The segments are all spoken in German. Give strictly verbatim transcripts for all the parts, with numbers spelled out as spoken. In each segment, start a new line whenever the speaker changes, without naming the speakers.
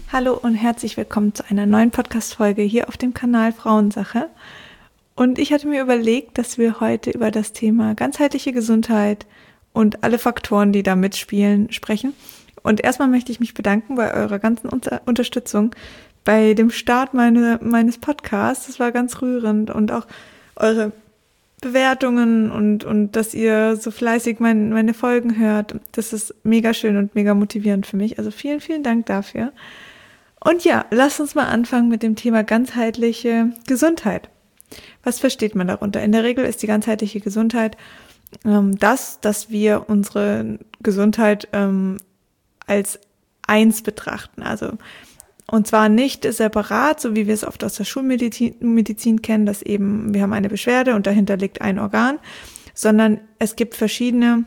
Hallo und herzlich willkommen zu einer neuen Podcast-Folge hier auf dem Kanal Frauensache. Und ich hatte mir überlegt, dass wir heute über das Thema ganzheitliche Gesundheit und alle Faktoren, die da mitspielen, sprechen. Und erstmal möchte ich mich bedanken bei eurer ganzen Unter- Unterstützung bei dem Start meine, meines Podcasts. Das war ganz rührend und auch eure Bewertungen und, und dass ihr so fleißig mein, meine Folgen hört. Das ist mega schön und mega motivierend für mich. Also vielen, vielen Dank dafür. Und ja, lasst uns mal anfangen mit dem Thema ganzheitliche Gesundheit. Was versteht man darunter? In der Regel ist die ganzheitliche Gesundheit ähm, das, dass wir unsere Gesundheit ähm, als eins betrachten. Also und zwar nicht separat, so wie wir es oft aus der Schulmedizin Medizin kennen, dass eben wir haben eine Beschwerde und dahinter liegt ein Organ, sondern es gibt verschiedene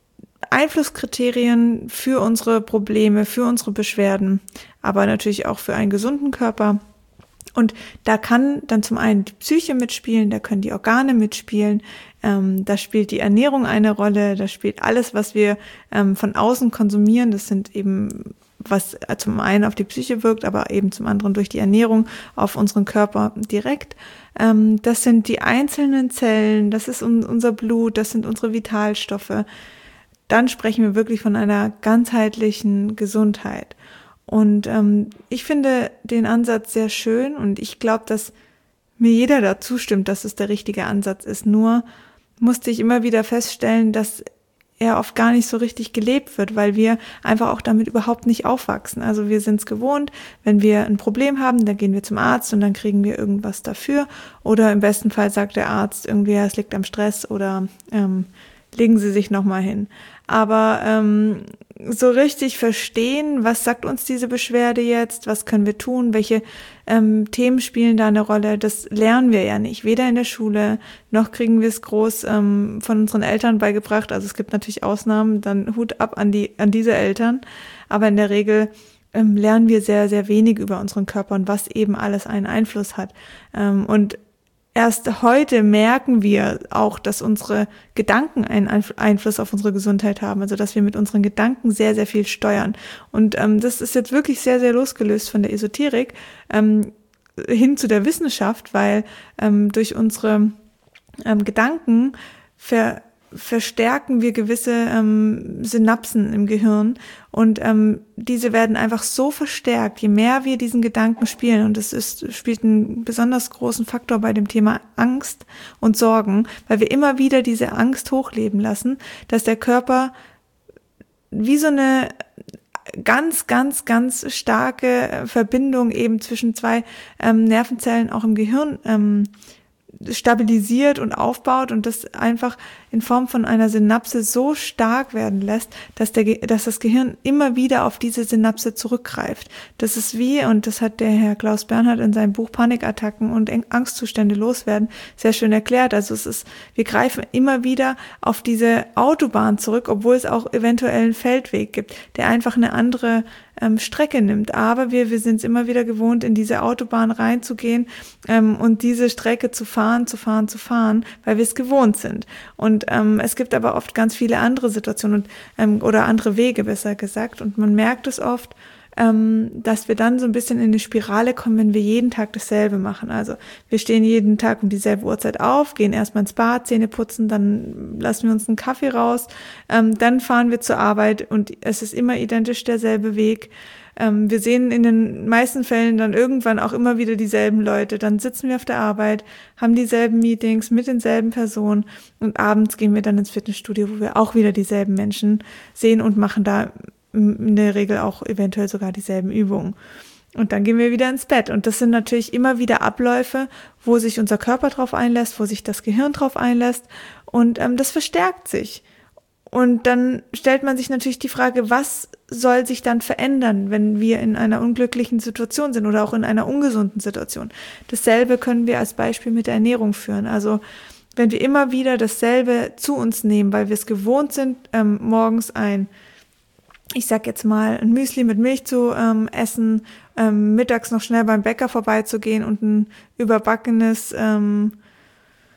Einflusskriterien für unsere Probleme, für unsere Beschwerden, aber natürlich auch für einen gesunden Körper. Und da kann dann zum einen die Psyche mitspielen, da können die Organe mitspielen, ähm, da spielt die Ernährung eine Rolle, da spielt alles, was wir ähm, von außen konsumieren, das sind eben, was zum einen auf die Psyche wirkt, aber eben zum anderen durch die Ernährung auf unseren Körper direkt. Ähm, das sind die einzelnen Zellen, das ist un- unser Blut, das sind unsere Vitalstoffe. Dann sprechen wir wirklich von einer ganzheitlichen Gesundheit. Und ähm, ich finde den Ansatz sehr schön und ich glaube, dass mir jeder da zustimmt, dass es der richtige Ansatz ist. Nur musste ich immer wieder feststellen, dass er oft gar nicht so richtig gelebt wird, weil wir einfach auch damit überhaupt nicht aufwachsen. Also wir sind es gewohnt, wenn wir ein Problem haben, dann gehen wir zum Arzt und dann kriegen wir irgendwas dafür. Oder im besten Fall sagt der Arzt irgendwie, ja, es liegt am Stress oder ähm, legen Sie sich nochmal hin. Aber ähm, so richtig verstehen, was sagt uns diese Beschwerde jetzt, was können wir tun, welche ähm, Themen spielen da eine Rolle, das lernen wir ja nicht, weder in der Schule, noch kriegen wir es groß ähm, von unseren Eltern beigebracht. Also es gibt natürlich Ausnahmen, dann Hut ab an die an diese Eltern, aber in der Regel ähm, lernen wir sehr, sehr wenig über unseren Körper und was eben alles einen Einfluss hat. Ähm, und Erst heute merken wir auch, dass unsere Gedanken einen Einfluss auf unsere Gesundheit haben, also dass wir mit unseren Gedanken sehr, sehr viel steuern. Und ähm, das ist jetzt wirklich sehr, sehr losgelöst von der Esoterik ähm, hin zu der Wissenschaft, weil ähm, durch unsere ähm, Gedanken ver verstärken wir gewisse ähm, Synapsen im Gehirn und ähm, diese werden einfach so verstärkt, je mehr wir diesen Gedanken spielen, und das ist, spielt einen besonders großen Faktor bei dem Thema Angst und Sorgen, weil wir immer wieder diese Angst hochleben lassen, dass der Körper wie so eine ganz, ganz, ganz starke Verbindung eben zwischen zwei ähm, Nervenzellen auch im Gehirn ähm, stabilisiert und aufbaut und das einfach in Form von einer Synapse so stark werden lässt, dass der, dass das Gehirn immer wieder auf diese Synapse zurückgreift. Das ist wie, und das hat der Herr Klaus Bernhard in seinem Buch Panikattacken und Angstzustände loswerden sehr schön erklärt. Also es ist, wir greifen immer wieder auf diese Autobahn zurück, obwohl es auch eventuell einen Feldweg gibt, der einfach eine andere ähm, Strecke nimmt. Aber wir, wir sind es immer wieder gewohnt, in diese Autobahn reinzugehen ähm, und diese Strecke zu fahren, zu fahren, zu fahren, weil wir es gewohnt sind. Und ähm, es gibt aber oft ganz viele andere Situationen und, ähm, oder andere Wege, besser gesagt. Und man merkt es oft, ähm, dass wir dann so ein bisschen in eine Spirale kommen, wenn wir jeden Tag dasselbe machen. Also wir stehen jeden Tag um dieselbe Uhrzeit auf, gehen erstmal ins Bad, Zähne putzen, dann lassen wir uns einen Kaffee raus, ähm, dann fahren wir zur Arbeit und es ist immer identisch derselbe Weg. Ähm, wir sehen in den meisten Fällen dann irgendwann auch immer wieder dieselben Leute. Dann sitzen wir auf der Arbeit, haben dieselben Meetings mit denselben Personen und abends gehen wir dann ins Fitnessstudio, wo wir auch wieder dieselben Menschen sehen und machen da in der Regel auch eventuell sogar dieselben Übungen. Und dann gehen wir wieder ins Bett. Und das sind natürlich immer wieder Abläufe, wo sich unser Körper drauf einlässt, wo sich das Gehirn drauf einlässt. Und ähm, das verstärkt sich. Und dann stellt man sich natürlich die Frage, was soll sich dann verändern, wenn wir in einer unglücklichen Situation sind oder auch in einer ungesunden Situation. Dasselbe können wir als Beispiel mit der Ernährung führen. Also wenn wir immer wieder dasselbe zu uns nehmen, weil wir es gewohnt sind, ähm, morgens ein, ich sag jetzt mal, ein Müsli mit Milch zu ähm, essen, ähm, mittags noch schnell beim Bäcker vorbeizugehen und ein überbackenes ähm,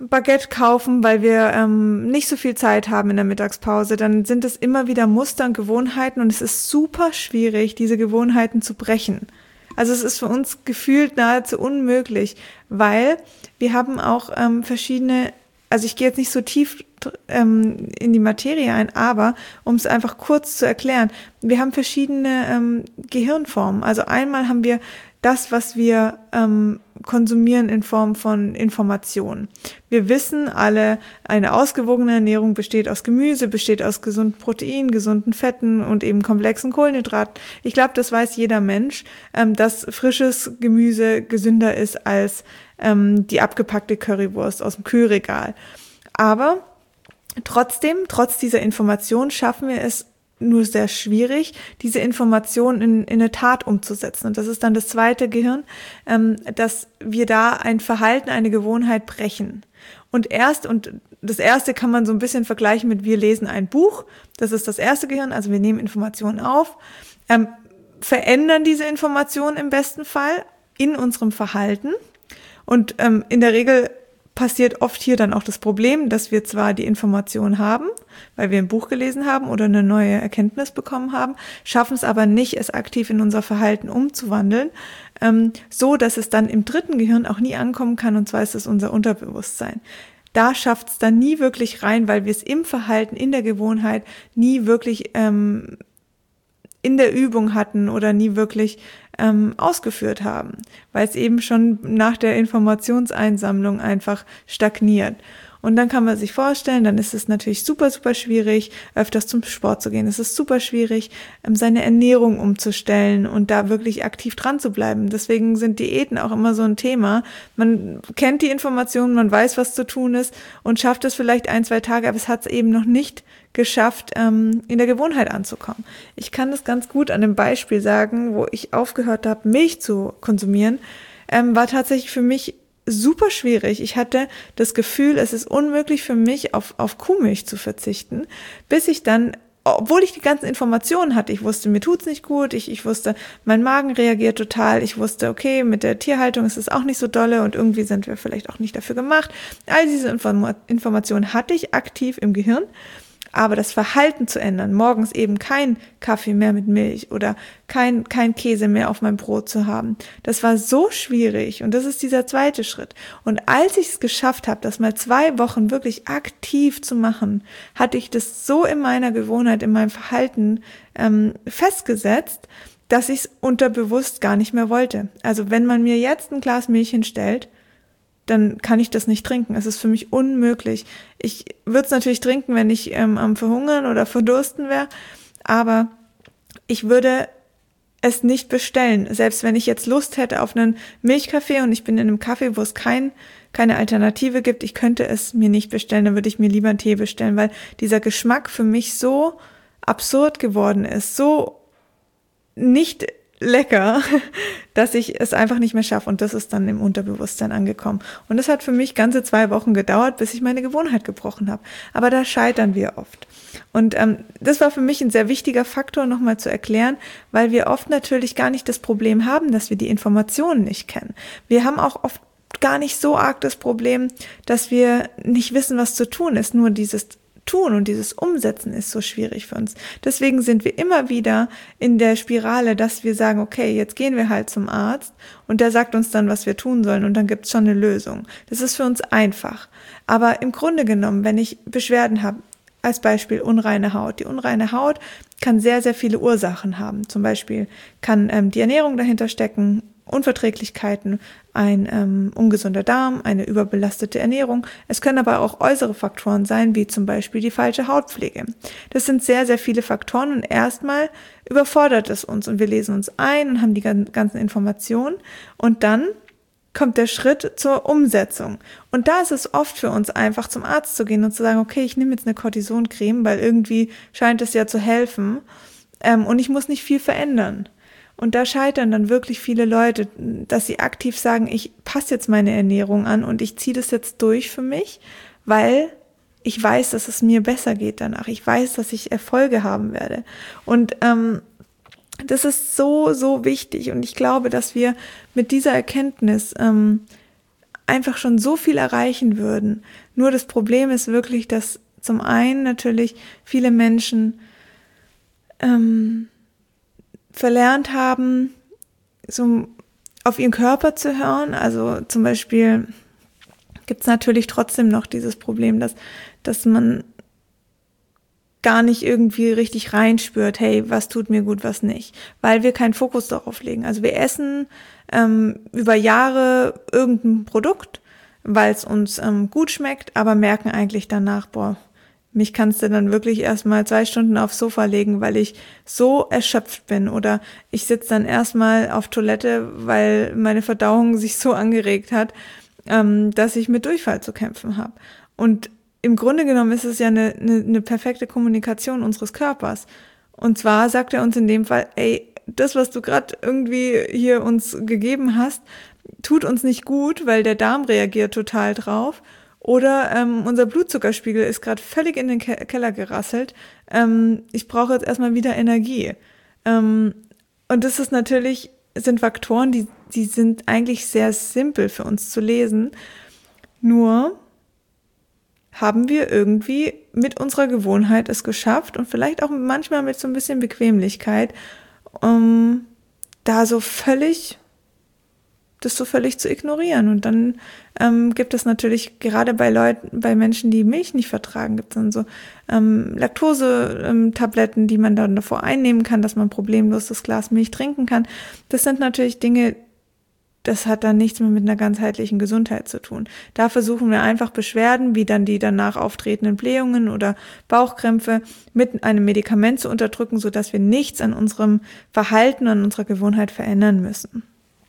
Baguette kaufen, weil wir ähm, nicht so viel Zeit haben in der Mittagspause, dann sind es immer wieder Muster und Gewohnheiten und es ist super schwierig, diese Gewohnheiten zu brechen. Also es ist für uns gefühlt nahezu unmöglich, weil wir haben auch ähm, verschiedene, also ich gehe jetzt nicht so tief ähm, in die Materie ein, aber um es einfach kurz zu erklären, wir haben verschiedene ähm, Gehirnformen. Also einmal haben wir das, was wir ähm, konsumieren in Form von Informationen. Wir wissen alle, eine ausgewogene Ernährung besteht aus Gemüse, besteht aus gesunden Proteinen, gesunden Fetten und eben komplexen Kohlenhydraten. Ich glaube, das weiß jeder Mensch, ähm, dass frisches Gemüse gesünder ist als ähm, die abgepackte Currywurst aus dem Kühlregal. Aber trotzdem, trotz dieser Information schaffen wir es nur sehr schwierig, diese Information in, in eine Tat umzusetzen. Und das ist dann das zweite Gehirn, ähm, dass wir da ein Verhalten, eine Gewohnheit brechen. Und erst, und das erste kann man so ein bisschen vergleichen mit, wir lesen ein Buch, das ist das erste Gehirn, also wir nehmen Informationen auf, ähm, verändern diese Informationen im besten Fall in unserem Verhalten. Und ähm, in der Regel passiert oft hier dann auch das Problem, dass wir zwar die Information haben, weil wir ein Buch gelesen haben oder eine neue Erkenntnis bekommen haben, schaffen es aber nicht, es aktiv in unser Verhalten umzuwandeln, ähm, so dass es dann im dritten Gehirn auch nie ankommen kann, und zwar ist es unser Unterbewusstsein. Da schafft es dann nie wirklich rein, weil wir es im Verhalten, in der Gewohnheit nie wirklich ähm, in der Übung hatten oder nie wirklich ähm, ausgeführt haben, weil es eben schon nach der Informationseinsammlung einfach stagniert. Und dann kann man sich vorstellen, dann ist es natürlich super, super schwierig, öfters zum Sport zu gehen. Es ist super schwierig, seine Ernährung umzustellen und da wirklich aktiv dran zu bleiben. Deswegen sind Diäten auch immer so ein Thema. Man kennt die Informationen, man weiß, was zu tun ist und schafft es vielleicht ein, zwei Tage, aber es hat es eben noch nicht geschafft, in der Gewohnheit anzukommen. Ich kann das ganz gut an einem Beispiel sagen, wo ich aufgehört habe, Milch zu konsumieren, war tatsächlich für mich super schwierig. Ich hatte das Gefühl, es ist unmöglich für mich, auf, auf Kuhmilch zu verzichten, bis ich dann, obwohl ich die ganzen Informationen hatte, ich wusste, mir tut's nicht gut, ich, ich wusste, mein Magen reagiert total, ich wusste, okay, mit der Tierhaltung ist es auch nicht so dolle und irgendwie sind wir vielleicht auch nicht dafür gemacht. All diese Inform- Informationen hatte ich aktiv im Gehirn. Aber das Verhalten zu ändern, morgens eben kein Kaffee mehr mit Milch oder kein, kein Käse mehr auf meinem Brot zu haben, das war so schwierig und das ist dieser zweite Schritt. Und als ich es geschafft habe, das mal zwei Wochen wirklich aktiv zu machen, hatte ich das so in meiner Gewohnheit, in meinem Verhalten ähm, festgesetzt, dass ich es unterbewusst gar nicht mehr wollte. Also wenn man mir jetzt ein Glas Milch hinstellt, dann kann ich das nicht trinken. Es ist für mich unmöglich. Ich würde es natürlich trinken, wenn ich ähm, am Verhungern oder Verdursten wäre, aber ich würde es nicht bestellen. Selbst wenn ich jetzt Lust hätte auf einen Milchkaffee und ich bin in einem Kaffee, wo es kein, keine Alternative gibt, ich könnte es mir nicht bestellen, dann würde ich mir lieber einen Tee bestellen, weil dieser Geschmack für mich so absurd geworden ist, so nicht lecker, dass ich es einfach nicht mehr schaffe und das ist dann im Unterbewusstsein angekommen. Und das hat für mich ganze zwei Wochen gedauert, bis ich meine Gewohnheit gebrochen habe. Aber da scheitern wir oft. Und ähm, das war für mich ein sehr wichtiger Faktor, nochmal zu erklären, weil wir oft natürlich gar nicht das Problem haben, dass wir die Informationen nicht kennen. Wir haben auch oft gar nicht so arg das Problem, dass wir nicht wissen, was zu tun ist, nur dieses Tun und dieses Umsetzen ist so schwierig für uns. Deswegen sind wir immer wieder in der Spirale, dass wir sagen, okay, jetzt gehen wir halt zum Arzt und der sagt uns dann, was wir tun sollen und dann gibt's schon eine Lösung. Das ist für uns einfach. Aber im Grunde genommen, wenn ich Beschwerden habe, als Beispiel unreine Haut. Die unreine Haut kann sehr, sehr viele Ursachen haben. Zum Beispiel kann ähm, die Ernährung dahinter stecken, Unverträglichkeiten, ein ähm, ungesunder Darm, eine überbelastete Ernährung. Es können aber auch äußere Faktoren sein, wie zum Beispiel die falsche Hautpflege. Das sind sehr, sehr viele Faktoren und erstmal überfordert es uns und wir lesen uns ein und haben die ganzen Informationen und dann kommt der Schritt zur Umsetzung. Und da ist es oft für uns einfach, zum Arzt zu gehen und zu sagen, okay, ich nehme jetzt eine Cortisoncreme, weil irgendwie scheint es ja zu helfen ähm, und ich muss nicht viel verändern. Und da scheitern dann wirklich viele Leute, dass sie aktiv sagen, ich passe jetzt meine Ernährung an und ich ziehe das jetzt durch für mich, weil ich weiß, dass es mir besser geht danach. Ich weiß, dass ich Erfolge haben werde. Und ähm, das ist so, so wichtig. Und ich glaube, dass wir mit dieser Erkenntnis ähm, einfach schon so viel erreichen würden. Nur das Problem ist wirklich, dass zum einen natürlich viele Menschen ähm, verlernt haben, so auf ihren Körper zu hören. Also zum Beispiel gibt es natürlich trotzdem noch dieses Problem, dass, dass man gar nicht irgendwie richtig reinspürt, hey, was tut mir gut, was nicht, weil wir keinen Fokus darauf legen. Also wir essen ähm, über Jahre irgendein Produkt, weil es uns ähm, gut schmeckt, aber merken eigentlich danach, boah, mich kannst du dann wirklich erstmal zwei Stunden aufs Sofa legen, weil ich so erschöpft bin, oder ich sitze dann erstmal auf Toilette, weil meine Verdauung sich so angeregt hat, ähm, dass ich mit Durchfall zu kämpfen habe. Und im Grunde genommen ist es ja eine, eine, eine perfekte Kommunikation unseres Körpers. Und zwar sagt er uns in dem Fall, ey, das, was du gerade irgendwie hier uns gegeben hast, tut uns nicht gut, weil der Darm reagiert total drauf. Oder ähm, unser Blutzuckerspiegel ist gerade völlig in den Ke- Keller gerasselt. Ähm, ich brauche jetzt erstmal wieder Energie. Ähm, und das ist natürlich, sind Faktoren, die, die sind eigentlich sehr simpel für uns zu lesen. Nur haben wir irgendwie mit unserer Gewohnheit es geschafft und vielleicht auch manchmal mit so ein bisschen Bequemlichkeit, um da so völlig, das so völlig zu ignorieren. Und dann ähm, gibt es natürlich gerade bei Leuten, bei Menschen, die Milch nicht vertragen, gibt es dann so ähm, Laktose-Tabletten, die man dann davor einnehmen kann, dass man problemlos das Glas Milch trinken kann. Das sind natürlich Dinge, das hat dann nichts mehr mit einer ganzheitlichen Gesundheit zu tun. Da versuchen wir einfach Beschwerden, wie dann die danach auftretenden Blähungen oder Bauchkrämpfe, mit einem Medikament zu unterdrücken, sodass wir nichts an unserem Verhalten, an unserer Gewohnheit verändern müssen.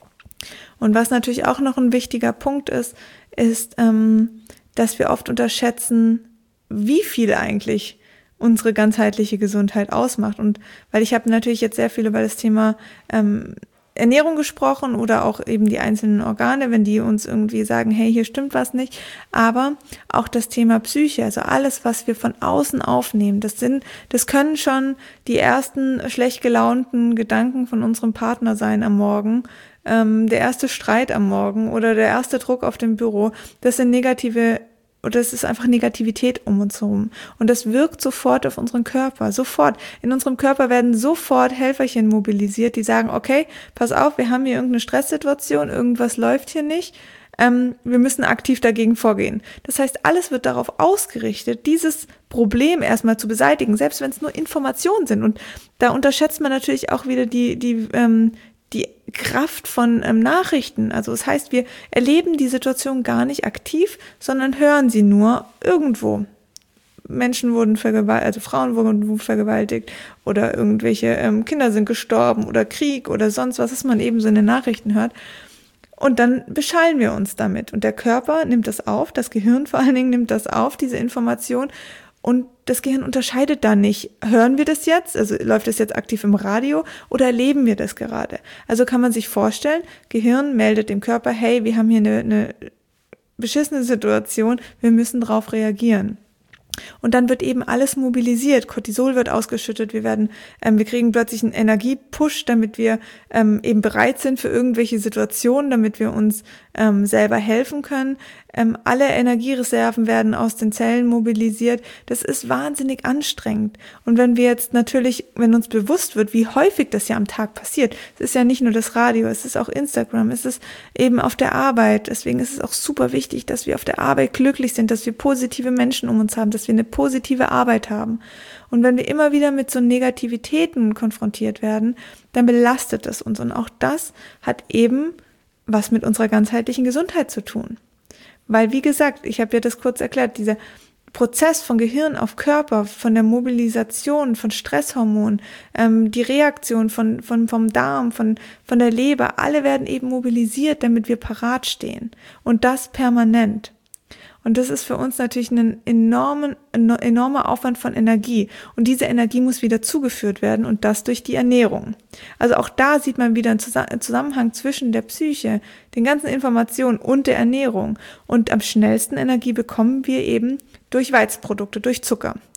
Und was natürlich auch noch ein wichtiger Punkt ist, ist, ähm, dass wir oft unterschätzen, wie viel eigentlich unsere ganzheitliche Gesundheit ausmacht. Und weil ich habe natürlich jetzt sehr viel über das Thema ähm, Ernährung gesprochen oder auch eben die einzelnen Organe, wenn die uns irgendwie sagen, hey, hier stimmt was nicht, aber auch das Thema Psyche, also alles, was wir von außen aufnehmen, das sind, das können schon die ersten schlecht gelaunten Gedanken von unserem Partner sein am Morgen, ähm, der erste Streit am Morgen oder der erste Druck auf dem Büro, das sind negative oder es ist einfach Negativität um uns herum. Und das wirkt sofort auf unseren Körper, sofort. In unserem Körper werden sofort Helferchen mobilisiert, die sagen, okay, pass auf, wir haben hier irgendeine Stresssituation, irgendwas läuft hier nicht, ähm, wir müssen aktiv dagegen vorgehen. Das heißt, alles wird darauf ausgerichtet, dieses Problem erstmal zu beseitigen, selbst wenn es nur Informationen sind. Und da unterschätzt man natürlich auch wieder die, die, ähm, die Kraft von ähm, Nachrichten. Also das heißt, wir erleben die Situation gar nicht aktiv, sondern hören sie nur irgendwo. Menschen wurden vergewaltigt, also Frauen wurden vergewaltigt oder irgendwelche ähm, Kinder sind gestorben oder Krieg oder sonst was, was man eben so in den Nachrichten hört. Und dann beschallen wir uns damit. Und der Körper nimmt das auf, das Gehirn vor allen Dingen nimmt das auf, diese Information. Und das Gehirn unterscheidet dann nicht, hören wir das jetzt, also läuft das jetzt aktiv im Radio oder erleben wir das gerade? Also kann man sich vorstellen, Gehirn meldet dem Körper, hey, wir haben hier eine, eine beschissene Situation, wir müssen darauf reagieren. Und dann wird eben alles mobilisiert, Cortisol wird ausgeschüttet, wir werden, ähm, wir kriegen plötzlich einen Energiepush, damit wir ähm, eben bereit sind für irgendwelche Situationen, damit wir uns ähm, selber helfen können. Ähm, alle Energiereserven werden aus den Zellen mobilisiert. Das ist wahnsinnig anstrengend. Und wenn wir jetzt natürlich, wenn uns bewusst wird, wie häufig das ja am Tag passiert, es ist ja nicht nur das Radio, es ist auch Instagram, es ist eben auf der Arbeit. Deswegen ist es auch super wichtig, dass wir auf der Arbeit glücklich sind, dass wir positive Menschen um uns haben, dass wir eine positive Arbeit haben. Und wenn wir immer wieder mit so Negativitäten konfrontiert werden, dann belastet es uns. Und auch das hat eben was mit unserer ganzheitlichen Gesundheit zu tun. Weil, wie gesagt, ich habe ja das kurz erklärt, dieser Prozess von Gehirn auf Körper, von der Mobilisation von Stresshormonen, ähm, die Reaktion von, von, vom Darm, von, von der Leber, alle werden eben mobilisiert, damit wir parat stehen. Und das permanent. Und das ist für uns natürlich ein enormen, ein enormer Aufwand von Energie. Und diese Energie muss wieder zugeführt werden und das durch die Ernährung. Also auch da sieht man wieder einen Zusammenhang zwischen der Psyche, den ganzen Informationen und der Ernährung. Und am schnellsten Energie bekommen wir eben durch Weizenprodukte, durch Zucker.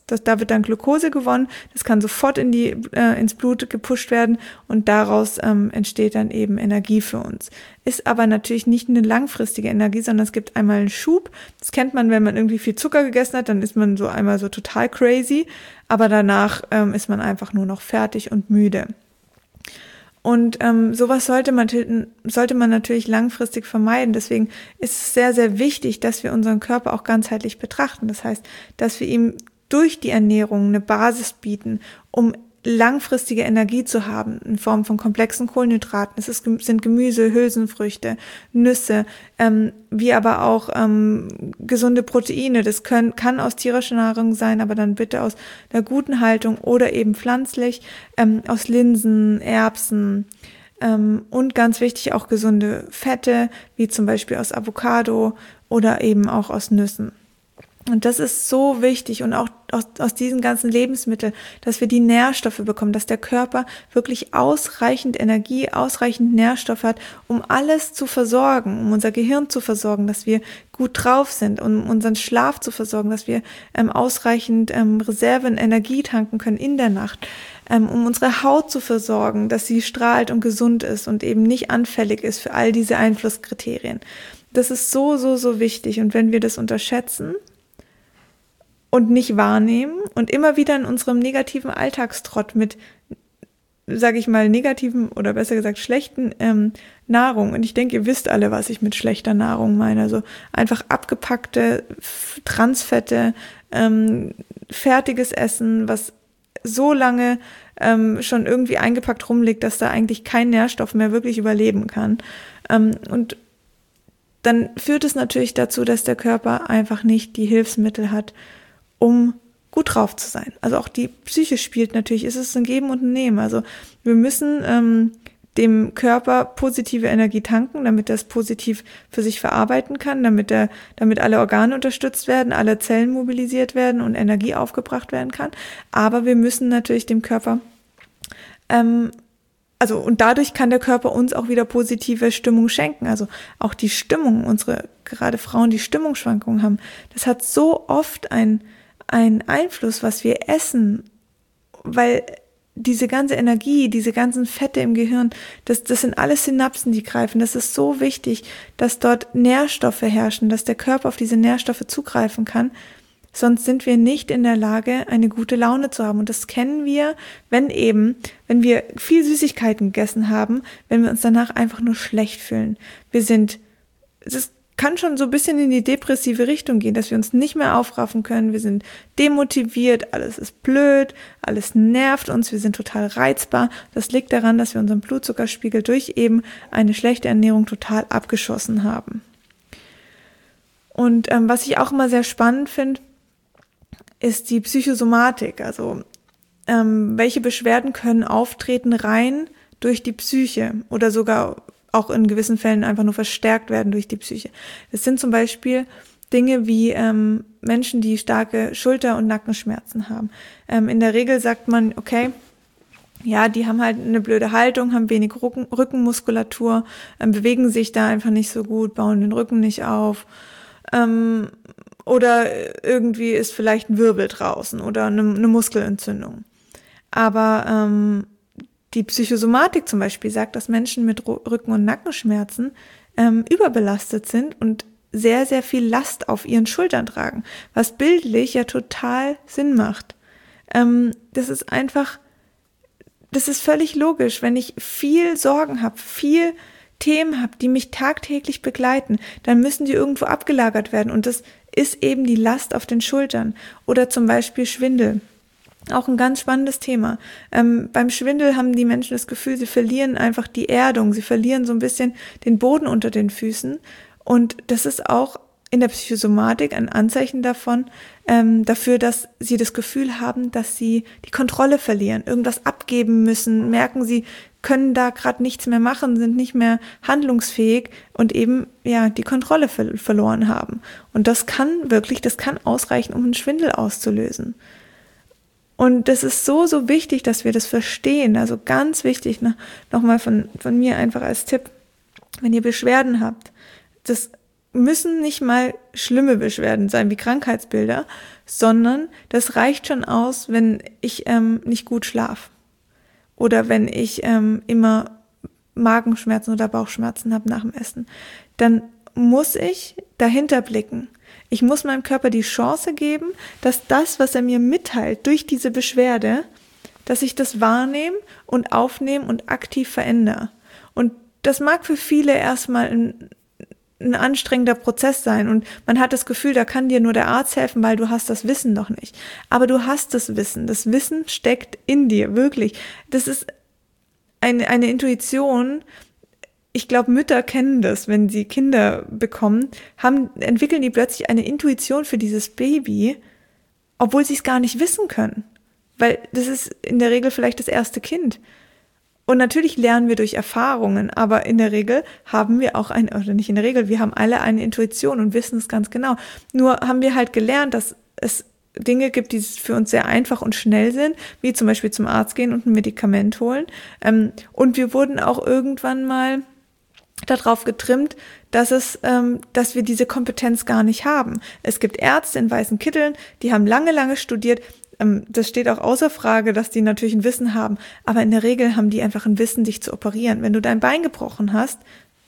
das, da wird dann Glucose gewonnen, das kann sofort in die, äh, ins Blut gepusht werden und daraus ähm, entsteht dann eben Energie für uns. Ist aber natürlich nicht eine langfristige Energie, sondern es gibt einmal einen Schub. Das kennt man, wenn man irgendwie viel Zucker gegessen hat, dann ist man so einmal so total crazy, aber danach ähm, ist man einfach nur noch fertig und müde. Und ähm, sowas sollte man, sollte man natürlich langfristig vermeiden. Deswegen ist es sehr, sehr wichtig, dass wir unseren Körper auch ganzheitlich betrachten. Das heißt, dass wir ihm durch die Ernährung eine Basis bieten, um langfristige Energie zu haben in Form von komplexen Kohlenhydraten. Es ist, sind Gemüse, Hülsenfrüchte, Nüsse, ähm, wie aber auch ähm, gesunde Proteine. Das können, kann aus tierischer Nahrung sein, aber dann bitte aus einer guten Haltung oder eben pflanzlich, ähm, aus Linsen, Erbsen ähm, und ganz wichtig auch gesunde Fette, wie zum Beispiel aus Avocado oder eben auch aus Nüssen. Und das ist so wichtig und auch aus, aus diesen ganzen Lebensmitteln, dass wir die Nährstoffe bekommen, dass der Körper wirklich ausreichend Energie, ausreichend Nährstoff hat, um alles zu versorgen, um unser Gehirn zu versorgen, dass wir gut drauf sind, um unseren Schlaf zu versorgen, dass wir ähm, ausreichend ähm, Reserven, Energie tanken können in der Nacht, ähm, um unsere Haut zu versorgen, dass sie strahlt und gesund ist und eben nicht anfällig ist für all diese Einflusskriterien. Das ist so, so, so wichtig und wenn wir das unterschätzen, und nicht wahrnehmen und immer wieder in unserem negativen Alltagstrott mit, sage ich mal, negativen oder besser gesagt schlechten ähm, Nahrung. Und ich denke, ihr wisst alle, was ich mit schlechter Nahrung meine. Also einfach abgepackte Transfette, ähm, fertiges Essen, was so lange ähm, schon irgendwie eingepackt rumliegt, dass da eigentlich kein Nährstoff mehr wirklich überleben kann. Ähm, und dann führt es natürlich dazu, dass der Körper einfach nicht die Hilfsmittel hat, um gut drauf zu sein. Also auch die Psyche spielt natürlich, ist es ein Geben und ein Nehmen. Also wir müssen ähm, dem Körper positive Energie tanken, damit er es positiv für sich verarbeiten kann, damit er, damit alle Organe unterstützt werden, alle Zellen mobilisiert werden und Energie aufgebracht werden kann. Aber wir müssen natürlich dem Körper ähm, Also, und dadurch kann der Körper uns auch wieder positive Stimmung schenken. Also auch die Stimmung, unsere, gerade Frauen, die Stimmungsschwankungen haben, das hat so oft ein, ein Einfluss, was wir essen, weil diese ganze Energie, diese ganzen Fette im Gehirn, das, das sind alles Synapsen, die greifen. Das ist so wichtig, dass dort Nährstoffe herrschen, dass der Körper auf diese Nährstoffe zugreifen kann. Sonst sind wir nicht in der Lage, eine gute Laune zu haben. Und das kennen wir, wenn eben, wenn wir viel Süßigkeiten gegessen haben, wenn wir uns danach einfach nur schlecht fühlen. Wir sind, es kann schon so ein bisschen in die depressive Richtung gehen, dass wir uns nicht mehr aufraffen können. Wir sind demotiviert, alles ist blöd, alles nervt uns, wir sind total reizbar. Das liegt daran, dass wir unseren Blutzuckerspiegel durch eben eine schlechte Ernährung total abgeschossen haben. Und ähm, was ich auch immer sehr spannend finde, ist die Psychosomatik, also ähm, welche Beschwerden können auftreten rein durch die Psyche oder sogar auch in gewissen Fällen einfach nur verstärkt werden durch die Psyche. Das sind zum Beispiel Dinge wie ähm, Menschen, die starke Schulter- und Nackenschmerzen haben. Ähm, in der Regel sagt man, okay, ja, die haben halt eine blöde Haltung, haben wenig Rücken, Rückenmuskulatur, ähm, bewegen sich da einfach nicht so gut, bauen den Rücken nicht auf, ähm, oder irgendwie ist vielleicht ein Wirbel draußen oder eine, eine Muskelentzündung. Aber ähm, die Psychosomatik zum Beispiel sagt, dass Menschen mit Rücken- und Nackenschmerzen ähm, überbelastet sind und sehr, sehr viel Last auf ihren Schultern tragen, was bildlich ja total Sinn macht. Ähm, das ist einfach, das ist völlig logisch, wenn ich viel Sorgen habe, viel Themen habe, die mich tagtäglich begleiten, dann müssen die irgendwo abgelagert werden und das ist eben die Last auf den Schultern. Oder zum Beispiel Schwindel. Auch ein ganz spannendes Thema. Ähm, beim Schwindel haben die Menschen das Gefühl, sie verlieren einfach die Erdung, sie verlieren so ein bisschen den Boden unter den Füßen. Und das ist auch in der Psychosomatik ein Anzeichen davon, ähm, dafür, dass sie das Gefühl haben, dass sie die Kontrolle verlieren, irgendwas abgeben müssen, merken, sie können da gerade nichts mehr machen, sind nicht mehr handlungsfähig und eben ja die Kontrolle ver- verloren haben. Und das kann wirklich, das kann ausreichen, um einen Schwindel auszulösen. Und das ist so, so wichtig, dass wir das verstehen. Also ganz wichtig, ne? Nochmal von, von mir einfach als Tipp, wenn ihr Beschwerden habt, das müssen nicht mal schlimme Beschwerden sein wie Krankheitsbilder, sondern das reicht schon aus, wenn ich ähm, nicht gut schlafe oder wenn ich ähm, immer Magenschmerzen oder Bauchschmerzen habe nach dem Essen. Dann muss ich dahinter blicken. Ich muss meinem Körper die Chance geben, dass das, was er mir mitteilt durch diese Beschwerde, dass ich das wahrnehme und aufnehme und aktiv verändere. Und das mag für viele erstmal ein, ein anstrengender Prozess sein und man hat das Gefühl, da kann dir nur der Arzt helfen, weil du hast das Wissen noch nicht. Aber du hast das Wissen. Das Wissen steckt in dir, wirklich. Das ist eine, eine Intuition. Ich glaube, Mütter kennen das, wenn sie Kinder bekommen, haben, entwickeln die plötzlich eine Intuition für dieses Baby, obwohl sie es gar nicht wissen können. Weil das ist in der Regel vielleicht das erste Kind. Und natürlich lernen wir durch Erfahrungen, aber in der Regel haben wir auch ein, oder nicht in der Regel, wir haben alle eine Intuition und wissen es ganz genau. Nur haben wir halt gelernt, dass es Dinge gibt, die für uns sehr einfach und schnell sind, wie zum Beispiel zum Arzt gehen und ein Medikament holen. Und wir wurden auch irgendwann mal darauf getrimmt, dass es, ähm, dass wir diese Kompetenz gar nicht haben. Es gibt Ärzte in weißen Kitteln, die haben lange, lange studiert. Ähm, das steht auch außer Frage, dass die natürlich ein Wissen haben, aber in der Regel haben die einfach ein Wissen, dich zu operieren. Wenn du dein Bein gebrochen hast,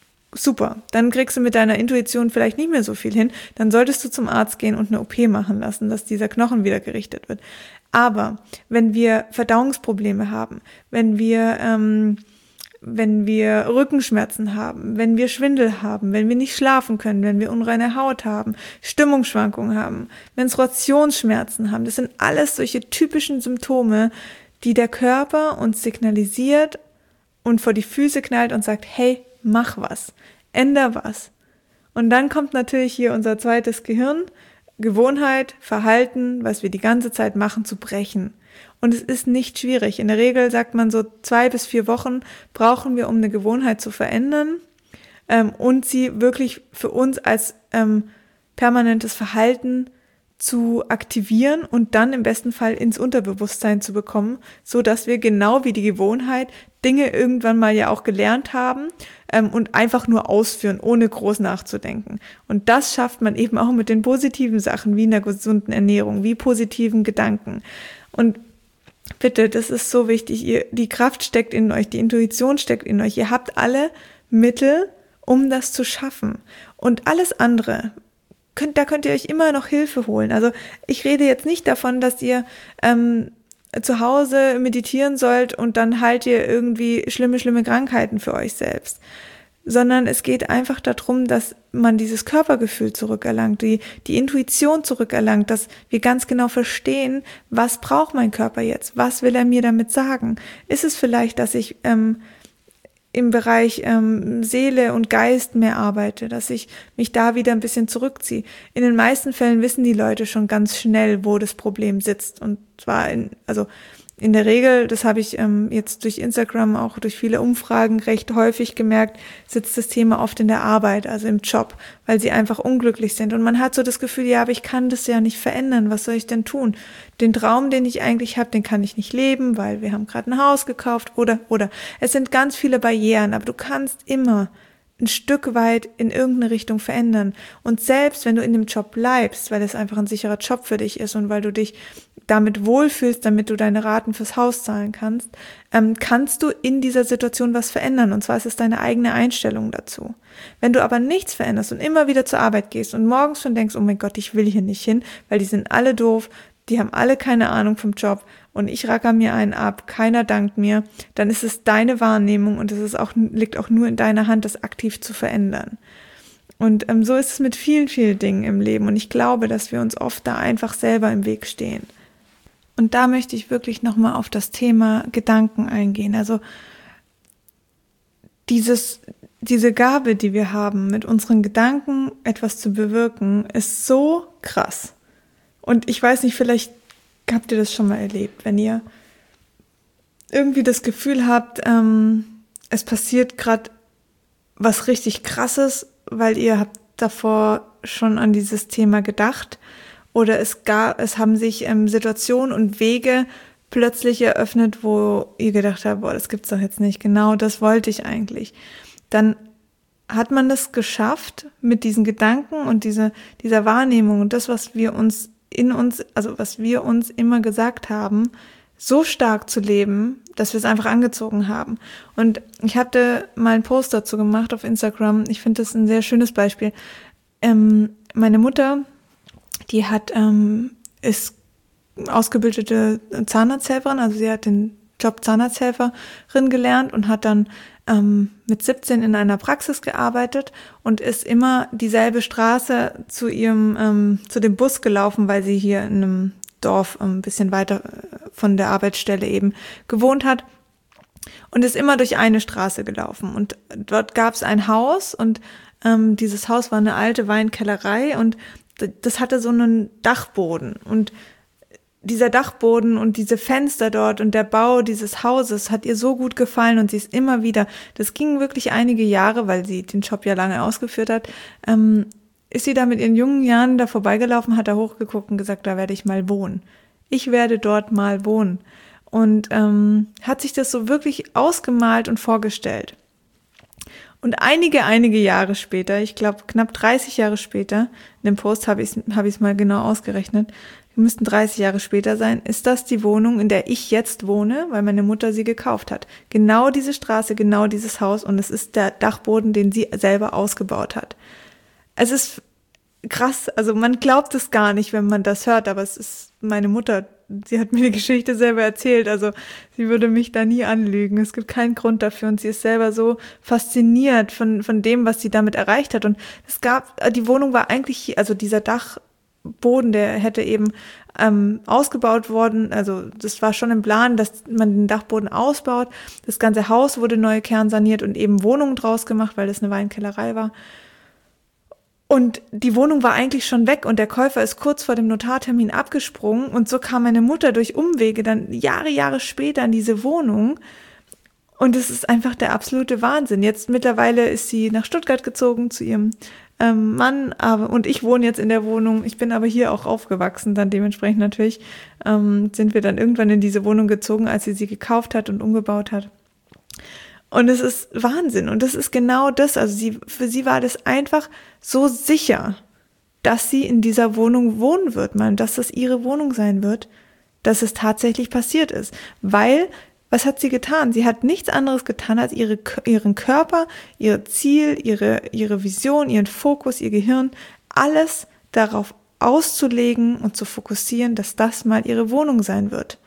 super, dann kriegst du mit deiner Intuition vielleicht nicht mehr so viel hin, dann solltest du zum Arzt gehen und eine O P machen lassen, dass dieser Knochen wieder gerichtet wird. Aber wenn wir Verdauungsprobleme haben, wenn wir ähm, wenn wir Rückenschmerzen haben, wenn wir Schwindel haben, wenn wir nicht schlafen können, wenn wir unreine Haut haben, Stimmungsschwankungen haben, Menstruationsschmerzen haben, das sind alles solche typischen Symptome, die der Körper uns signalisiert und vor die Füße knallt und sagt, hey, mach was, änder was. Und dann kommt natürlich hier unser zweites Gehirn, Gewohnheit, Verhalten, was wir die ganze Zeit machen, zu brechen. Und es ist nicht schwierig. In der Regel sagt man so zwei bis vier Wochen brauchen wir, um eine Gewohnheit zu verändern ähm, und sie wirklich für uns als ähm, permanentes Verhalten zu aktivieren und dann im besten Fall ins Unterbewusstsein zu bekommen, so dass wir genau wie die Gewohnheit Dinge irgendwann mal ja auch gelernt haben ähm, und einfach nur ausführen, ohne groß nachzudenken. Und das schafft man eben auch mit den positiven Sachen, wie in der gesunden Ernährung, wie positiven Gedanken. Und bitte, das ist so wichtig, ihr, die Kraft steckt in euch, die Intuition steckt in euch. Ihr habt alle Mittel, um das zu schaffen. Und alles andere, könnt, da könnt ihr euch immer noch Hilfe holen. Also ich rede jetzt nicht davon, dass ihr ähm, zu Hause meditieren sollt und dann heilt ihr irgendwie schlimme, schlimme Krankheiten für euch selbst. Sondern es geht einfach darum, dass man dieses Körpergefühl zurückerlangt, die, die Intuition zurückerlangt, dass wir ganz genau verstehen, was braucht mein Körper jetzt, was will er mir damit sagen. Ist es vielleicht, dass ich ähm, im Bereich ähm, Seele und Geist mehr arbeite, dass ich mich da wieder ein bisschen zurückziehe. In den meisten Fällen wissen die Leute schon ganz schnell, wo das Problem sitzt. Und zwar in, also in der Regel, das habe ich ähm, jetzt durch Instagram, auch durch viele Umfragen recht häufig gemerkt, sitzt das Thema oft in der Arbeit, also im Job, weil sie einfach unglücklich sind. Und man hat so das Gefühl, ja, aber ich kann das ja nicht verändern, was soll ich denn tun? Den Traum, den ich eigentlich habe, den kann ich nicht leben, weil wir haben gerade ein Haus gekauft oder, oder. Es sind ganz viele Barrieren, aber du kannst immer ein Stück weit in irgendeine Richtung verändern. Und selbst wenn du in dem Job bleibst, weil es einfach ein sicherer Job für dich ist und weil du dich damit wohlfühlst, damit du deine Raten fürs Haus zahlen kannst, ähm, kannst du in dieser Situation was verändern. Und zwar ist es deine eigene Einstellung dazu. Wenn du aber nichts veränderst und immer wieder zur Arbeit gehst und morgens schon denkst, oh mein Gott, ich will hier nicht hin, weil die sind alle doof, die haben alle keine Ahnung vom Job und ich racker mir einen ab, keiner dankt mir, dann ist es deine Wahrnehmung und es ist auch, liegt auch nur in deiner Hand, das aktiv zu verändern. Und ähm, so ist es mit vielen, vielen Dingen im Leben und ich glaube, dass wir uns oft da einfach selber im Weg stehen. Und da möchte ich wirklich nochmal auf das Thema Gedanken eingehen. Also dieses, diese Gabe, die wir haben, mit unseren Gedanken etwas zu bewirken, ist so krass. Und ich weiß nicht, vielleicht habt ihr das schon mal erlebt, wenn ihr irgendwie das Gefühl habt, ähm, es passiert gerade was richtig Krasses, weil ihr habt davor schon an dieses Thema gedacht. Oder es gab, es haben sich ähm, Situationen und Wege plötzlich eröffnet, wo ihr gedacht habt, boah, das gibt's doch jetzt nicht. Genau das wollte ich eigentlich. Dann hat man es geschafft, mit diesen Gedanken und diese, dieser Wahrnehmung und das, was wir uns in uns, also was wir uns immer gesagt haben, so stark zu leben, dass wir es einfach angezogen haben. Und ich hatte mal einen Post dazu gemacht auf Instagram. Ich finde das ein sehr schönes Beispiel. Ähm, meine Mutter, die hat, ähm, ist ausgebildete Zahnarzthelferin, also sie hat den Job Zahnarzthelferin gelernt und hat dann ähm, mit siebzehn in einer Praxis gearbeitet und ist immer dieselbe Straße zu ihrem, ähm, zu dem Bus gelaufen, weil sie hier in einem Dorf ein bisschen weiter von der Arbeitsstelle eben gewohnt hat und ist immer durch eine Straße gelaufen und dort gab es ein Haus und ähm, dieses Haus war eine alte Weinkellerei und das hatte so einen Dachboden und dieser Dachboden und diese Fenster dort und der Bau dieses Hauses hat ihr so gut gefallen und sie ist immer wieder, das ging wirklich einige Jahre, weil sie den Job ja lange ausgeführt hat, ähm, ist sie da mit ihren jungen Jahren da vorbeigelaufen, hat da hochgeguckt und gesagt, da werde ich mal wohnen. Ich werde dort mal wohnen. Und ähm, hat sich das so wirklich ausgemalt und vorgestellt. Und einige, einige Jahre später, ich glaube knapp dreißig Jahre später, in dem Post habe ich es hab ich's mal genau ausgerechnet, wir müssten dreißig Jahre später sein, ist das die Wohnung, in der ich jetzt wohne, weil meine Mutter sie gekauft hat. Genau diese Straße, genau dieses Haus und es ist der Dachboden, den sie selber ausgebaut hat. Es ist krass, also man glaubt es gar nicht, wenn man das hört, aber es ist meine Mutter, sie hat mir die Geschichte selber erzählt, also sie würde mich da nie anlügen, es gibt keinen Grund dafür und sie ist selber so fasziniert von von dem, was sie damit erreicht hat und es gab, die Wohnung war eigentlich, also dieser Dachboden, der hätte eben ähm, ausgebaut worden, also das war schon im Plan, dass man den Dachboden ausbaut, das ganze Haus wurde neu kernsaniert und eben Wohnungen draus gemacht, weil das eine Weinkellerei war. Und die Wohnung war eigentlich schon weg und der Käufer ist kurz vor dem Notartermin abgesprungen und so kam meine Mutter durch Umwege dann Jahre, Jahre später in diese Wohnung und es ist einfach der absolute Wahnsinn. Jetzt mittlerweile ist sie nach Stuttgart gezogen zu ihrem ähm, Mann aber und ich wohne jetzt in der Wohnung. Ich bin aber hier auch aufgewachsen, dann dementsprechend natürlich ähm, sind wir dann irgendwann in diese Wohnung gezogen, als sie sie gekauft hat und umgebaut hat. Und es ist Wahnsinn. Und das ist genau das. Also sie, für sie war das einfach so sicher, dass sie in dieser Wohnung wohnen wird, man, dass das ihre Wohnung sein wird, dass es tatsächlich passiert ist. Weil, was hat sie getan? Sie hat nichts anderes getan, als ihre, ihren Körper, ihr Ziel, ihre, ihre Vision, ihren Fokus, ihr Gehirn, alles darauf auszulegen und zu fokussieren, dass das mal ihre Wohnung sein wird.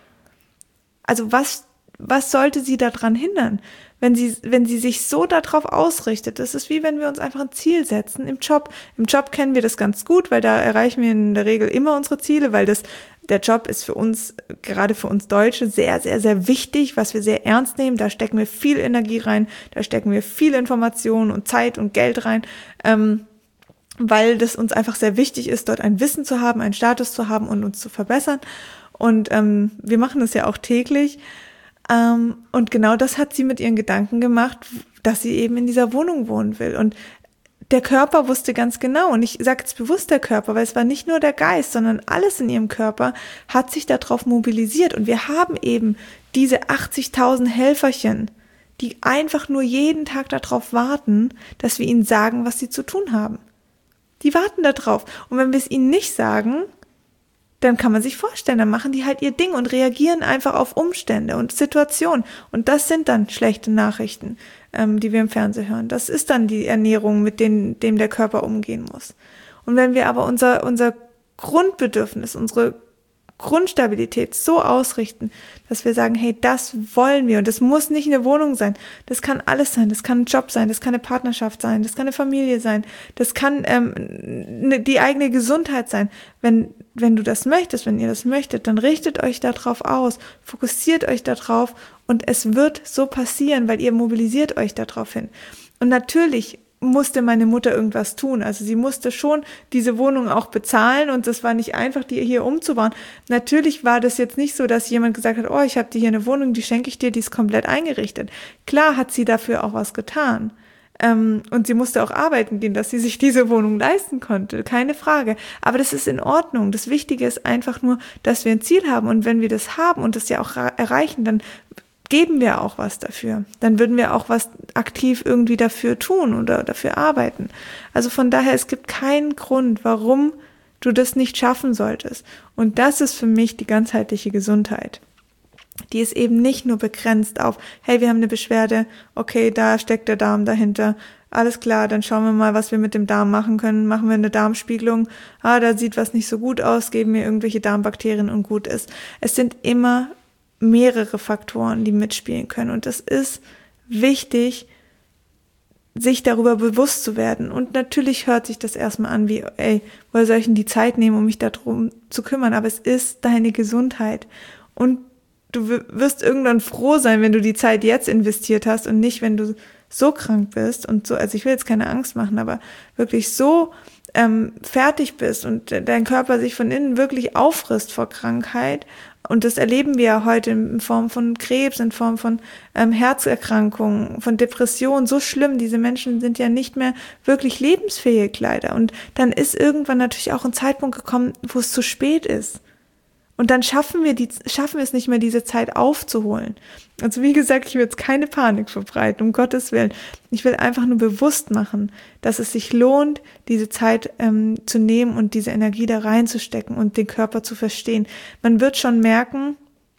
Also was, was sollte sie daran hindern? Wenn sie, wenn sie sich so darauf ausrichtet, das ist wie wenn wir uns einfach ein Ziel setzen im Job. Im Job kennen wir das ganz gut, weil da erreichen wir in der Regel immer unsere Ziele, weil das, der Job ist für uns, gerade für uns Deutsche, sehr, sehr, sehr wichtig, was wir sehr ernst nehmen. Da stecken wir viel Energie rein, da stecken wir viel Information und Zeit und Geld rein, ähm, weil das uns einfach sehr wichtig ist, dort ein Wissen zu haben, einen Status zu haben und uns zu verbessern. Und ähm, wir machen das ja auch täglich. Um, und genau das hat sie mit ihren Gedanken gemacht, dass sie eben in dieser Wohnung wohnen will. Und der Körper wusste ganz genau, und ich sage jetzt bewusst der Körper, weil es war nicht nur der Geist, sondern alles in ihrem Körper hat sich darauf mobilisiert. Und wir haben eben diese achtzigtausend Helferchen, die einfach nur jeden Tag darauf warten, dass wir ihnen sagen, was sie zu tun haben. Die warten darauf. Und wenn wir es ihnen nicht sagen, dann kann man sich vorstellen, dann machen die halt ihr Ding und reagieren einfach auf Umstände und Situationen. Und das sind dann schlechte Nachrichten, ähm, die wir im Fernsehen hören. Das ist dann die Ernährung, mit denen, dem der Körper umgehen muss. Und wenn wir aber unser, unser Grundbedürfnis, unsere Grundstabilität so ausrichten, dass wir sagen, hey, das wollen wir und das muss nicht eine Wohnung sein, das kann alles sein, das kann ein Job sein, das kann eine Partnerschaft sein, das kann eine Familie sein, das kann ähm, ne, die eigene Gesundheit sein. Wenn, wenn du das möchtest, wenn ihr das möchtet, dann richtet euch darauf aus, fokussiert euch darauf und es wird so passieren, weil ihr mobilisiert euch darauf hin. Und natürlich musste meine Mutter irgendwas tun. Also sie musste schon diese Wohnung auch bezahlen und das war nicht einfach, die hier umzubauen. Natürlich war das jetzt nicht so, dass jemand gesagt hat, oh, ich habe dir hier eine Wohnung, die schenke ich dir, die ist komplett eingerichtet. Klar hat sie dafür auch was getan. Ähm, und sie musste auch arbeiten gehen, dass sie sich diese Wohnung leisten konnte, keine Frage. Aber das ist in Ordnung. Das Wichtige ist einfach nur, dass wir ein Ziel haben und wenn wir das haben und das ja auch erreichen, dann geben wir auch was dafür. Dann würden wir auch was aktiv irgendwie dafür tun oder dafür arbeiten. Also von daher, es gibt keinen Grund, warum du das nicht schaffen solltest. Und das ist für mich die ganzheitliche Gesundheit. Die ist eben nicht nur begrenzt auf, hey, wir haben eine Beschwerde, okay, da steckt der Darm dahinter, alles klar, dann schauen wir mal, was wir mit dem Darm machen können, machen wir eine Darmspiegelung, ah, da sieht was nicht so gut aus, geben wir irgendwelche Darmbakterien und gut ist. Es sind immer mehrere Faktoren, die mitspielen können und es ist wichtig, sich darüber bewusst zu werden. Und natürlich hört sich das erstmal an wie, ey, woher soll ich denn die Zeit nehmen, um mich darum zu kümmern? Aber es ist deine Gesundheit. Und du wirst irgendwann froh sein, wenn du die Zeit jetzt investiert hast und nicht, wenn du so krank bist und so, also ich will jetzt keine Angst machen, aber wirklich so ähm, fertig bist und dein Körper sich von innen wirklich auffrisst vor Krankheit. Und das erleben wir ja heute in Form von Krebs, in Form von ähm, Herzerkrankungen, von Depressionen. So schlimm, diese Menschen sind ja nicht mehr wirklich lebensfähig leider. Und dann ist irgendwann natürlich auch ein Zeitpunkt gekommen, wo es zu spät ist. Und dann schaffen wir die, schaffen wir es nicht mehr, diese Zeit aufzuholen. Also wie gesagt, ich will jetzt keine Panik verbreiten, um Gottes Willen. Ich will einfach nur bewusst machen, dass es sich lohnt, diese Zeit ähm, zu nehmen und diese Energie da reinzustecken und den Körper zu verstehen. Man wird schon merken,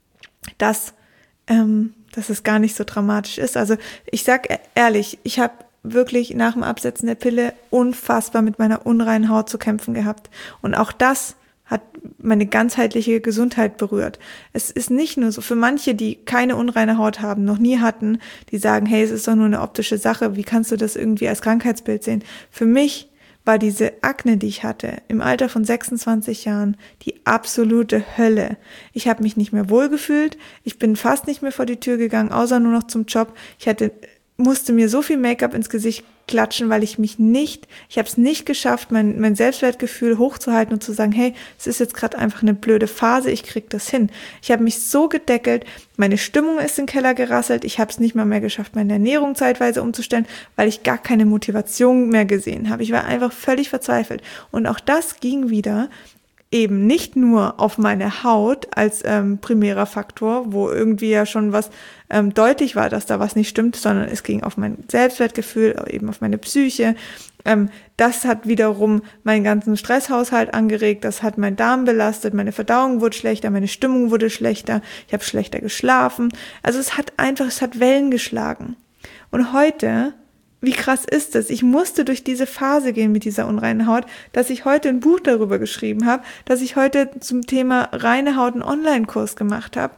dass, ähm, dass es gar nicht so dramatisch ist. Also ich sag ehrlich, ich habe wirklich nach dem Absetzen der Pille unfassbar mit meiner unreinen Haut zu kämpfen gehabt. Und auch das hat meine ganzheitliche Gesundheit berührt. Es ist nicht nur so, für manche, die keine unreine Haut haben, noch nie hatten, die sagen, hey, es ist doch nur eine optische Sache, wie kannst du das irgendwie als Krankheitsbild sehen? Für mich war diese Akne, die ich hatte, im Alter von sechsundzwanzig Jahren, die absolute Hölle. Ich habe mich nicht mehr wohlgefühlt, ich bin fast nicht mehr vor die Tür gegangen, außer nur noch zum Job. Ich hatte musste mir so viel Make-up ins Gesicht klatschen, weil ich mich nicht, ich habe es nicht geschafft, mein, mein Selbstwertgefühl hochzuhalten und zu sagen, hey, es ist jetzt gerade einfach eine blöde Phase, ich krieg das hin. Ich habe mich so gedeckelt, meine Stimmung ist in den Keller gerasselt, ich habe es nicht mal mehr geschafft, meine Ernährung zeitweise umzustellen, weil ich gar keine Motivation mehr gesehen habe. Ich war einfach völlig verzweifelt. Und auch das ging wieder eben nicht nur auf meine Haut als ähm, primärer Faktor, wo irgendwie ja schon was ähm, deutlich war, dass da was nicht stimmt, sondern es ging auf mein Selbstwertgefühl, eben auf meine Psyche. Ähm, das hat wiederum meinen ganzen Stresshaushalt angeregt, das hat meinen Darm belastet, meine Verdauung wurde schlechter, meine Stimmung wurde schlechter, ich habe schlechter geschlafen. Also es hat einfach, es hat Wellen geschlagen. Und heute, wie krass ist es? Ich musste durch diese Phase gehen mit dieser unreinen Haut, dass ich heute ein Buch darüber geschrieben habe, dass ich heute zum Thema reine Haut einen Online-Kurs gemacht habe.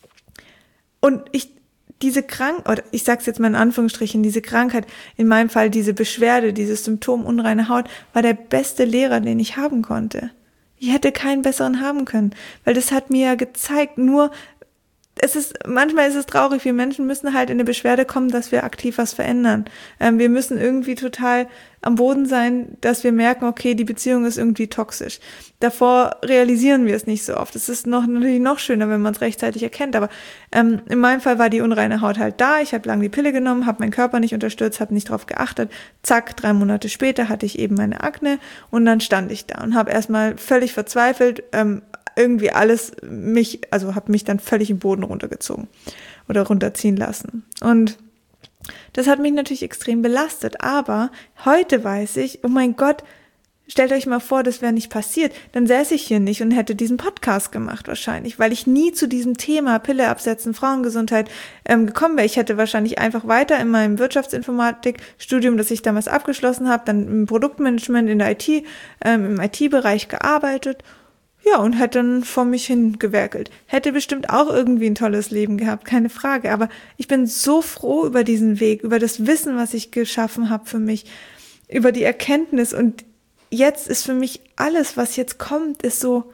Und ich diese Krankheit, oder ich sag's jetzt mal in Anführungsstrichen, diese Krankheit, in meinem Fall diese Beschwerde, dieses Symptom unreine Haut, war der beste Lehrer, den ich haben konnte. Ich hätte keinen besseren haben können, weil das hat mir ja gezeigt, nur es ist, manchmal ist es traurig, wir Menschen müssen halt in eine Beschwerde kommen, dass wir aktiv was verändern. Ähm, wir müssen irgendwie total am Boden sein, dass wir merken, okay, die Beziehung ist irgendwie toxisch. Davor realisieren wir es nicht so oft. Es ist noch natürlich noch schöner, wenn man es rechtzeitig erkennt, aber ähm, in meinem Fall war die unreine Haut halt da. Ich habe lange die Pille genommen, habe meinen Körper nicht unterstützt, habe nicht drauf geachtet. Zack, drei Monate später hatte ich eben meine Akne und dann stand ich da und habe erstmal völlig verzweifelt ähm, irgendwie alles mich, also habe mich dann völlig im Boden runtergezogen oder runterziehen lassen. Und das hat mich natürlich extrem belastet, aber heute weiß ich, oh mein Gott, stellt euch mal vor, das wäre nicht passiert, dann säße ich hier nicht und hätte diesen Podcast gemacht wahrscheinlich, weil ich nie zu diesem Thema Pille absetzen, Frauengesundheit ähm, gekommen wäre. Ich hätte wahrscheinlich einfach weiter in meinem Wirtschaftsinformatik-Studium, das ich damals abgeschlossen habe, dann im Produktmanagement in der I T, ähm, im I T-Bereich gearbeitet. Ja, und hätte dann vor mich hingewerkelt. Hätte bestimmt auch irgendwie ein tolles Leben gehabt, keine Frage. Aber ich bin so froh über diesen Weg, über das Wissen, was ich geschaffen habe für mich, über die Erkenntnis. Und jetzt ist für mich alles, was jetzt kommt, ist so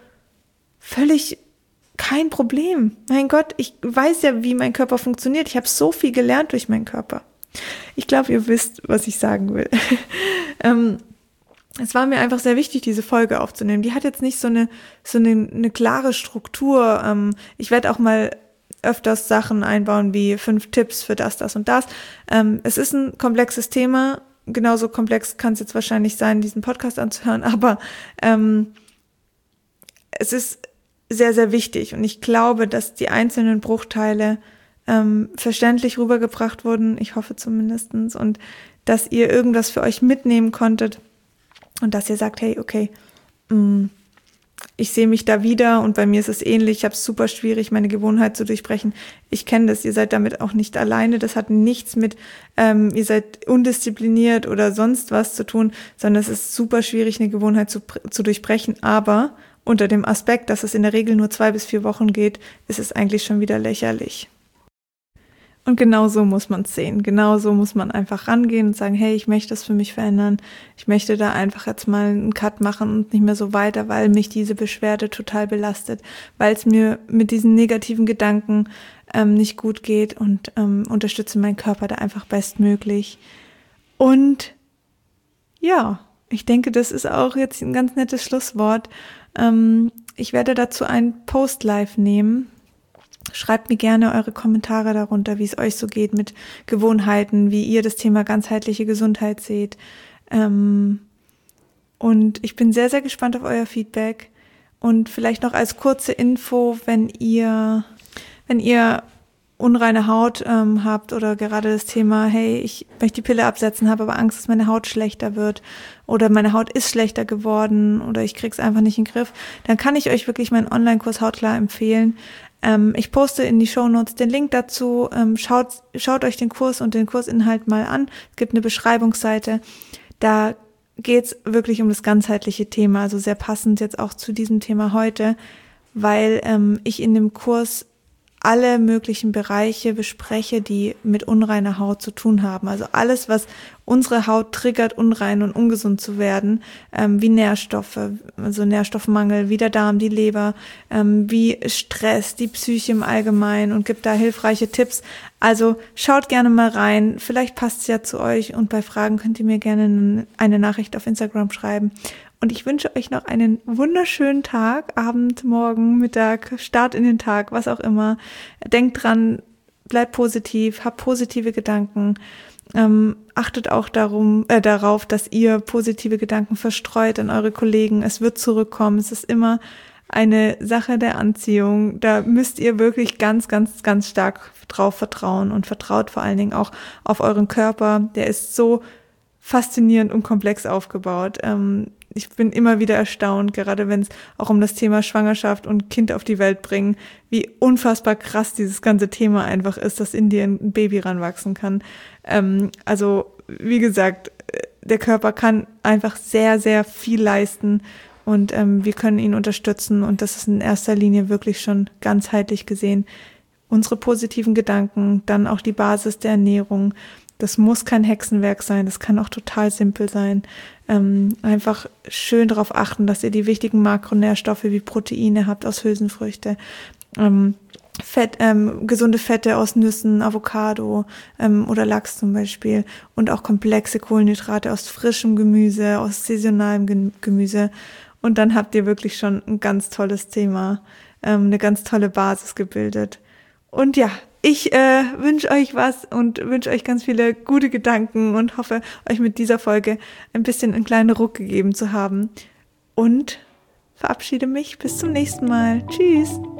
völlig kein Problem. Mein Gott, ich weiß ja, wie mein Körper funktioniert. Ich habe so viel gelernt durch meinen Körper. Ich glaube, ihr wisst, was ich sagen will. ähm, Es war mir einfach sehr wichtig, diese Folge aufzunehmen. Die hat jetzt nicht so eine so eine, eine klare Struktur. Ähm, ich werde auch mal öfters Sachen einbauen wie fünf Tipps für das, das und das. Ähm, es ist ein komplexes Thema. Genauso komplex kann es jetzt wahrscheinlich sein, diesen Podcast anzuhören. Aber ähm, es ist sehr, sehr wichtig. Und ich glaube, dass die einzelnen Bruchteile ähm, verständlich rübergebracht wurden. Ich hoffe zumindestens. Und dass ihr irgendwas für euch mitnehmen konntet und dass ihr sagt, hey, okay, mh, ich sehe mich da wieder und bei mir ist es ähnlich. Ich habe es super schwierig, meine Gewohnheit zu durchbrechen. Ich kenne das, ihr seid damit auch nicht alleine. Das hat nichts mit, ähm, ihr seid undiszipliniert oder sonst was zu tun, sondern es ist super schwierig, eine Gewohnheit zu, zu durchbrechen. Aber unter dem Aspekt, dass es in der Regel nur zwei bis vier Wochen geht, ist es eigentlich schon wieder lächerlich. Und genau so muss man es sehen. Genau so muss man einfach rangehen und sagen, hey, ich möchte das für mich verändern. Ich möchte da einfach jetzt mal einen Cut machen und nicht mehr so weiter, weil mich diese Beschwerde total belastet, weil es mir mit diesen negativen Gedanken ähm, nicht gut geht und ähm, unterstütze meinen Körper da einfach bestmöglich. Und ja, ich denke, das ist auch jetzt ein ganz nettes Schlusswort. Ähm, ich werde dazu einen Post live nehmen. Schreibt mir gerne eure Kommentare darunter, wie es euch so geht mit Gewohnheiten, wie ihr das Thema ganzheitliche Gesundheit seht. Ähm, und ich bin sehr, sehr gespannt auf euer Feedback. Und vielleicht noch als kurze Info, wenn ihr, wenn ihr unreine Haut ähm, habt oder gerade das Thema, hey, ich möchte die Pille absetzen, habe aber Angst, dass meine Haut schlechter wird oder meine Haut ist schlechter geworden oder ich krieg's einfach nicht in den Griff, dann kann ich euch wirklich meinen Online-Kurs Hautklar empfehlen. Ähm, ich poste in die Shownotes den Link dazu. Ähm, schaut, schaut euch den Kurs und den Kursinhalt mal an. Es gibt eine Beschreibungsseite. Da geht's wirklich um das ganzheitliche Thema, also sehr passend jetzt auch zu diesem Thema heute, weil ähm, ich in dem Kurs alle möglichen Bereiche bespreche, die mit unreiner Haut zu tun haben. Also alles, was unsere Haut triggert, unrein und ungesund zu werden, ähm, wie Nährstoffe, also Nährstoffmangel, wie der Darm, die Leber, ähm, wie Stress, die Psyche im Allgemeinen und gibt da hilfreiche Tipps. Also schaut gerne mal rein, vielleicht passt es ja zu euch und bei Fragen könnt ihr mir gerne eine Nachricht auf Instagram schreiben. Und ich wünsche euch noch einen wunderschönen Tag, Abend, Morgen, Mittag, Start in den Tag, was auch immer. Denkt dran, bleibt positiv, habt positive Gedanken. Ähm, achtet auch darum, äh, darauf, dass ihr positive Gedanken verstreut an eure Kollegen. Es wird zurückkommen. Es ist immer eine Sache der Anziehung. Da müsst ihr wirklich ganz, ganz, ganz stark drauf vertrauen und vertraut vor allen Dingen auch auf euren Körper. Der ist so faszinierend und komplex aufgebaut. Ähm, Ich bin immer wieder erstaunt, gerade wenn es auch um das Thema Schwangerschaft und Kind auf die Welt bringen, wie unfassbar krass dieses ganze Thema einfach ist, dass in dir ein Baby ranwachsen kann. Ähm, also wie gesagt, der Körper kann einfach sehr, sehr viel leisten und ähm, wir können ihn unterstützen und das ist in erster Linie wirklich schon ganzheitlich gesehen. Unsere positiven Gedanken, dann auch die Basis der Ernährung. Das muss kein Hexenwerk sein, das kann auch total simpel sein. Ähm, einfach schön darauf achten, dass ihr die wichtigen Makronährstoffe wie Proteine habt aus Hülsenfrüchte, ähm, Fett, ähm, gesunde Fette aus Nüssen, Avocado ähm, oder Lachs zum Beispiel und auch komplexe Kohlenhydrate aus frischem Gemüse, aus saisonalem Gemüse. Und dann habt ihr wirklich schon ein ganz tolles Thema, ähm, eine ganz tolle Basis gebildet. Und ja, ich äh, wünsche euch was und wünsche euch ganz viele gute Gedanken und hoffe, euch mit dieser Folge ein bisschen einen kleinen Ruck gegeben zu haben. Und verabschiede mich bis zum nächsten Mal. Tschüss!